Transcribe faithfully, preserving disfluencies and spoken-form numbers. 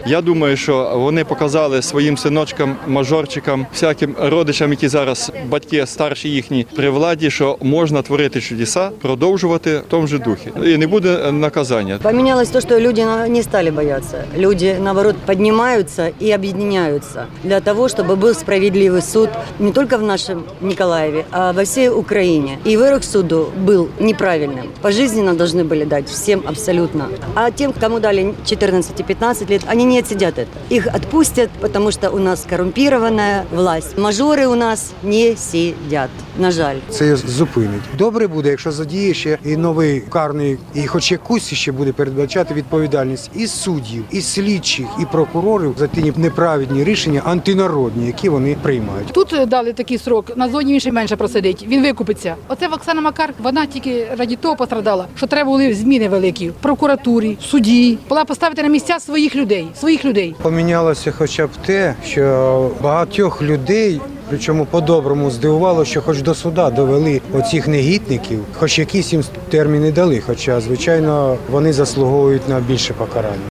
Я думаю, що вони показали своїм синочкам, мажорчикам, всяким родичам, які зараз батьки старші їхні при владі, що можна творити чудеса, продовжувати в тому ж духі. І не буде наказання. Поменялось то, что люди не стали бояться. Люди, наоборот, поднимаются и объединяются для того, чтобы был справедливый суд не только в нашем Николаеве, а во всей Украине. И вырок суду был неправильным. Пожизненно должны были дать всем абсолютно. А тем, кому дали четырнадцать и пятнадцать лет, они не отсидят это. Их отпустят, потому что у нас коррумпированная власть. Мажоры у нас не сидят, на жаль. Це зупинить. Добре буде, якщо задіє ще і новий карний, і хоч якусь ще буде передбачати відповідальність і суддів, і слідчих, і прокурорів за ті неправедні рішення антинародні, які вони приймають. Тут дали такий срок, на зоні він ще менше просидить, він викупиться. Оце Оксана Макар, вона тільки раді того пострадала, що треба були зміни великі в прокуратурі, в суді. Була поставити на місця своїх людей, своїх людей. Помінялося хоча б те, що багатьох людей, причому по-доброму здивувало, що хоч до суда довели оцих негідників, хоч якісь їм терміни дали, хоча, звичайно, вони заслуговують на більше покарання.